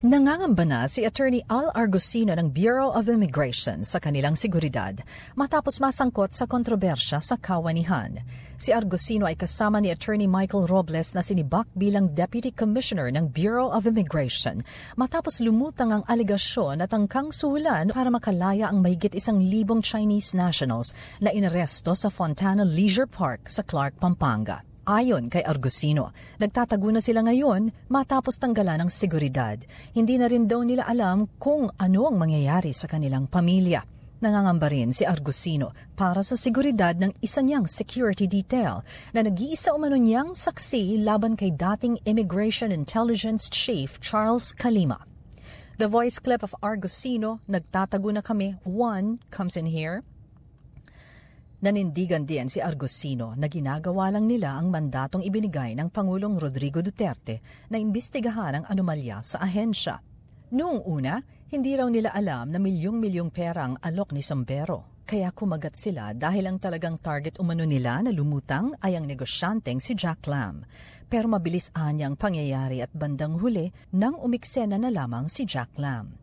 Nangangamba na si Attorney Al Argusino ng Bureau of Immigration sa kanilang seguridad matapos masangkot sa kontrobersya sa kawanihan. Si Argusino ay kasama ni Attorney Michael Robles na sinibak bilang Deputy Commissioner ng Bureau of Immigration matapos lumutang ang alegasyon na tangkang suhulan para makalaya ang mahigit 1,000 Chinese nationals na inaresto sa Fontana Leisure Park sa Clark, Pampanga. Ayon kay Argusino, nagtatago na sila ngayon matapos tanggalan ng seguridad. Hindi na rin daw nila alam kung ano ang mangyayari sa kanilang pamilya. Nangangamba rin si Argusino para sa seguridad ng isa niyang security detail na nag-iisa umano niyang saksi laban kay dating Immigration Intelligence Chief Charles Calima. The voice clip of Argusino, "Nagtatago na kami, 1 comes in here." Nanindigan din si Argusino na ginagawa lang nila ang mandatong ibinigay ng Pangulong Rodrigo Duterte na imbestigahan ang anomalya sa ahensya. Noong una, hindi raw nila alam na milyong-milyong pera ang alok ni Sombero. Kaya kumagat sila dahil ang talagang target umano nila na lumutang ay ang negosyanteng si Jack Lam. Pero mabilis anyang pangyayari at bandang huli nang umiksena na lamang si Jack Lam.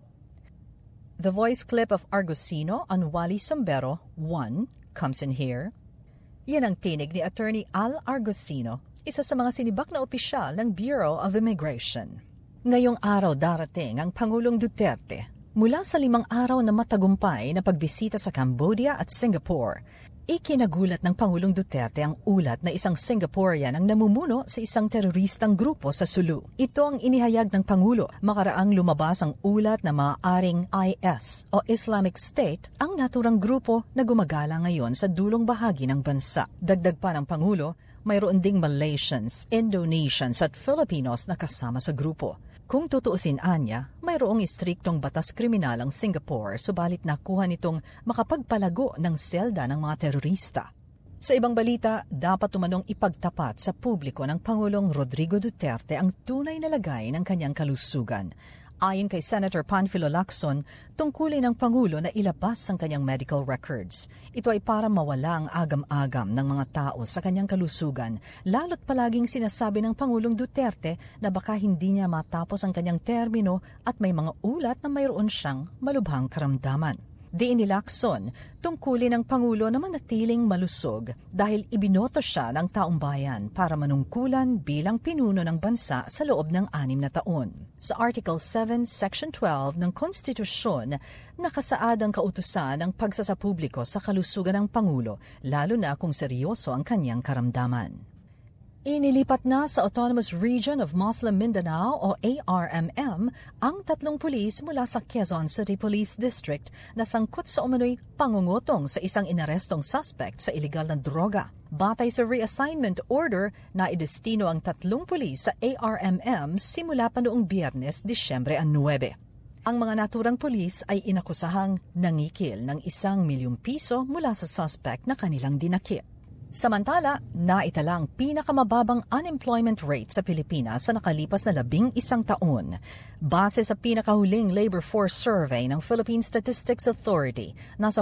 The voice clip of Argusino on Wally Sombero, 1 comes in here. Yan ang tinig ni Attorney Al Argusino, isa sa mga sinibak na opisyal ng Bureau of Immigration. Ngayong araw darating ang Pangulong Duterte mula sa 5 araw na matagumpay na pagbisita sa Cambodia at Singapore. Ikinagulat ng Pangulong Duterte ang ulat na isang Singaporean ang namumuno sa isang teroristang grupo sa Sulu. Ito ang inihayag ng Pangulo makaraang lumabas ang ulat na maaaring IS o Islamic State ang naturang grupo na gumagala ngayon sa dulong bahagi ng bansa. Dagdag pa ng Pangulo, mayroon ding Malaysians, Indonesians at Filipinos na kasama sa grupo. Kung tutuusin anya, mayroong istriktong batas kriminal ang Singapore subalit nakuha nitong makapagpalago ng selda ng mga terorista. Sa ibang balita, dapat umanong ipagtapat sa publiko ng Pangulong Rodrigo Duterte ang tunay na lagay ng kanyang kalusugan. Ayon kay Senator Panfilo Lacson, tungkulin ng Pangulo na ilabas ang kanyang medical records. Ito ay para mawala ang agam-agam ng mga tao sa kanyang kalusugan, lalo't palaging sinasabi ng Pangulong Duterte na baka hindi niya matapos ang kanyang termino at may mga ulat na mayroon siyang malubhang karamdaman. Diin ni Lacson, tungkulin ng Pangulo na manatiling malusog dahil ibinoto siya ng taong bayan para manungkulan bilang pinuno ng bansa sa loob ng 6 na taon. Sa Article 7, Section 12 ng Konstitusyon, nakasaad ang kautusan ng pagsasapubliko sa kalusugan ng Pangulo, lalo na kung seryoso ang kanyang karamdaman. Inilipat na sa Autonomous Region of Muslim Mindanao o ARMM ang 3 pulis mula sa Quezon City Police District na sangkot sa umano'y pangungutong sa isang inarestong suspect sa iligal na droga. Batay sa reassignment order, naidestino ang 3 pulis sa ARMM simula pa noong Biyernes, Disyembre 9. Ang mga naturang pulis ay inakusahang nangikil ng 1 milyong piso mula sa suspect na kanilang dinakip. Samantala, naitala ang pinakamababang unemployment rate sa Pilipinas sa nakalipas na 11 taon. Base sa pinakahuling labor force survey ng Philippine Statistics Authority, nasa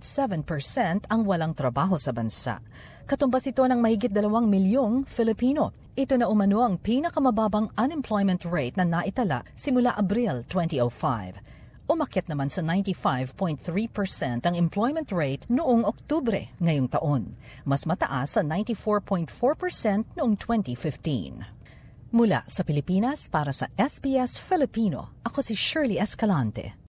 4.7% ang walang trabaho sa bansa. Katumbas ito ng mahigit 2 milyong Filipino. Ito na umano ang pinakamababang unemployment rate na naitala simula Abril 2005. Umakyat naman sa 95.3% ang employment rate noong Oktubre ngayong taon. Mas mataas sa 94.4% noong 2015. Mula sa Pilipinas para sa SBS Filipino, ako si Shirley Escalante.